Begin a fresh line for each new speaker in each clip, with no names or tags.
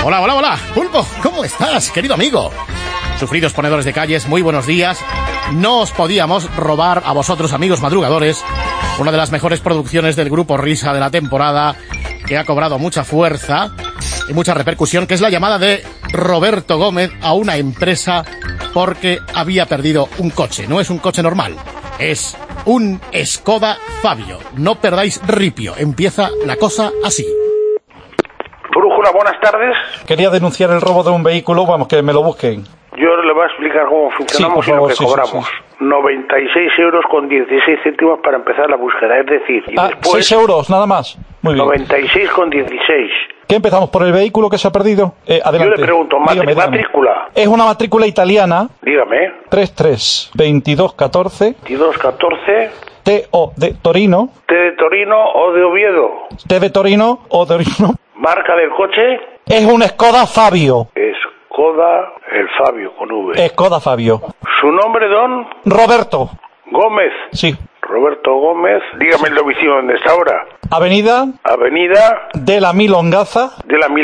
Hola, hola, hola. Pulpo, ¿cómo estás, querido amigo? Sufridos ponedores de calles, muy buenos días. No os podíamos robar a vosotros, amigos madrugadores, una de las mejores producciones del grupo Risa de la temporada, que ha cobrado mucha fuerza y mucha repercusión, que es la llamada de Roberto Gómez a una empresa porque había perdido un coche. No es un coche normal, es un Skoda Fabio. No perdáis ripio, empieza la cosa así.
Brújula, buenas tardes.
Quería denunciar el robo de un vehículo, vamos, que me lo busquen.
Yo le voy a explicar cómo funcionamos, sí, y lo que cobramos. Sí. 96 euros con 16 céntimos para empezar la búsqueda, es decir... Y después,
6 euros, nada más. Muy bien.
96 con 16.
¿Qué empezamos? ¿Por el vehículo que se ha perdido? Adelante.
Yo le pregunto, matrícula.
Es una matrícula italiana.
Dígame.
332214.
2214.
T o de Torino.
T de Torino o de Oviedo.
T de Torino o de Torino.
¿Marca del coche?
Es un Skoda Fabio.
Skoda, el Fabio con V.
Skoda Fabio.
¿Su nombre, don?
Roberto.
Gómez.
Sí.
Roberto Gómez. Dígame el domicilio donde está ahora.
Avenida
de la Milongaza.
De la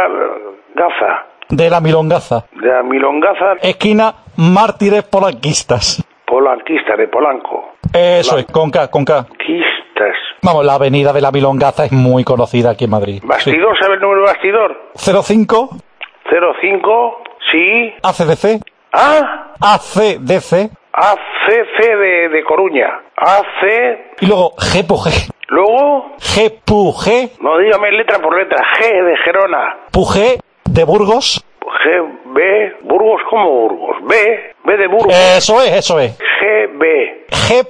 Milongaza. Esquina Mártires Polanquistas.
Polanquista, de Polanco.
Eso es, con K.
Quistas.
Vamos, la avenida de la Milongaza es muy conocida aquí en Madrid.
¿Bastidor? Sí. ¿Sabe el número de bastidor?
05.
05, sí.
ACDC.
¿Ah?
ACDC.
ACC de Coruña. AC.
Y luego G.
Luego.
G.
No, dígame letra por letra. G de Gerona.
G de Burgos.
B. Burgos como Burgos. B de Burgos.
Eso es.
GB.
G.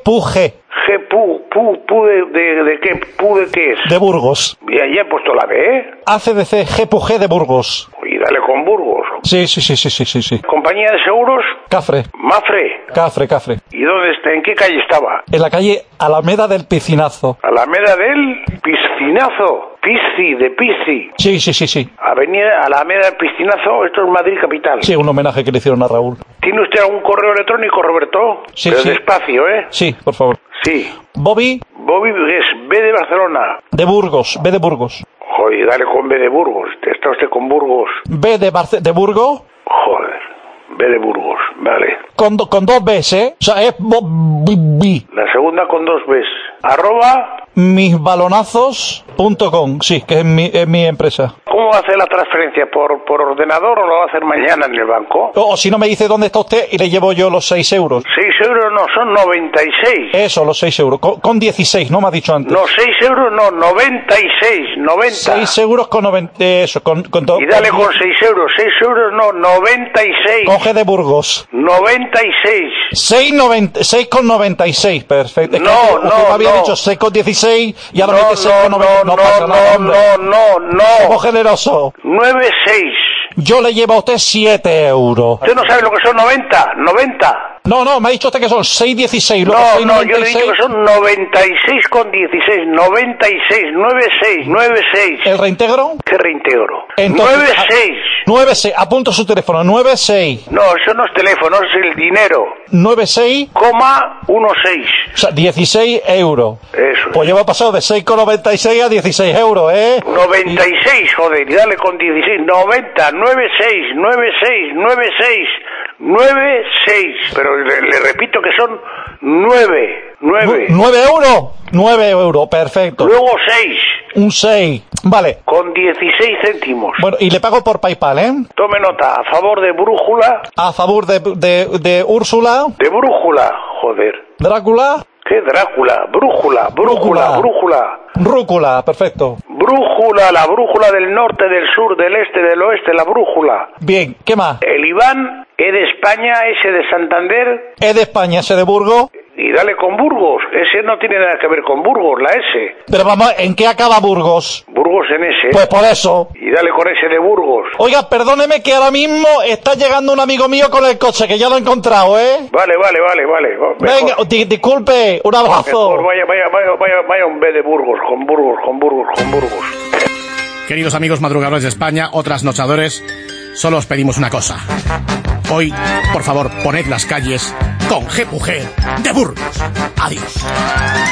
¿De qué? ¿Pu de qué es?
De Burgos.
Ya he puesto la B.
ACDC, G de Burgos.
Y dale con Burgos.
Sí.
¿Compañía de seguros?
Cafre.
Mafre.
Cafre.
¿Y dónde está? ¿En qué calle estaba?
En la calle Alameda del Piscinazo.
¿Alameda del Piscinazo? Pisci, de Pisci.
Sí.
Avenida Alameda del Piscinazo, esto es Madrid capital.
Sí, un homenaje que le hicieron a Raúl.
¿Tiene usted algún correo electrónico, Roberto?
Sí.
Pero despacio, ¿eh?
Sí, por favor.
Sí.
Bobby
es B de Barcelona.
De Burgos, B de Burgos.
Joder, dale con B de Burgos. ¿Está usted con Burgos?
B de Burgos.
Joder, B de Burgos, vale.
Con dos Bs, ¿eh? O sea, es B.
La segunda con dos Bs. @
misbalonazos.com, sí, que es mi empresa.
¿Cómo va a hacer la transferencia? ¿Por ordenador o lo va a hacer mañana en el banco?
O si no me dice dónde está usted y le llevo yo los 6 euros.
6 euros no, son 96.
Eso, los 6 euros. Con 16, ¿no me ha dicho antes?
No, 6 euros no, 96, 90.
6 euros con 90, eso, con todo.
Y dale con 6 euros, 6 euros no, 96.
Coge de Burgos.
96.
6 con 96, perfecto. Es
no,
me había dicho 6 con 16 y ahora me dice 6 con 90. No pasa nada, hombre.
No.
Como generoso.
96.
Yo le llevo a usted 7 euros.
¿Usted no sabe lo que son 90?
No, me ha dicho usted que son 6,16.
No, yo le he dicho que son 96 con 16. 96, 96.
¿El reintegro?
¿Qué reintegro?
Entonces,
96.
96, apunto su teléfono, 96.
No, eso no es teléfono, es el dinero.
96,16. O sea, 16 euros.
Eso.
Pues llevo pasado de 6,96 a 16 euros, ¿eh?
96, joder, y dale con 16. 90, 96. Pero le repito que son 9
euros. 9 euros, perfecto.
Luego 6.
Un 6, vale.
Con 16 céntimos.
Bueno, y le pago por PayPal, ¿eh?
Tome nota, a favor de Brújula.
A favor de Úrsula.
De Brújula, joder.
Drácula.
¿Qué Drácula? Brújula.
Rúcula, perfecto.
Brújula, la brújula del norte, del sur, del este, del oeste, la brújula.
Bien, ¿qué más?
El Iván, E de España, S de Santander.
E de España, S de Burgos.
Y dale con Burgos. Ese no tiene nada que ver con Burgos, la S.
Pero vamos, ¿en qué acaba Burgos?
Burgos en S.
Pues por eso.
Y dale con S de Burgos.
Oiga, perdóneme que ahora mismo está llegando un amigo mío con el coche, que ya lo he encontrado, ¿eh?
Vale.
Venga, disculpe, un abrazo.
Mejor, vaya un B de Burgos, con Burgos.
Queridos amigos madrugadores de España, o trasnochadores, solo os pedimos una cosa. Hoy, por favor, poned las calles con G de Burgos. Adiós.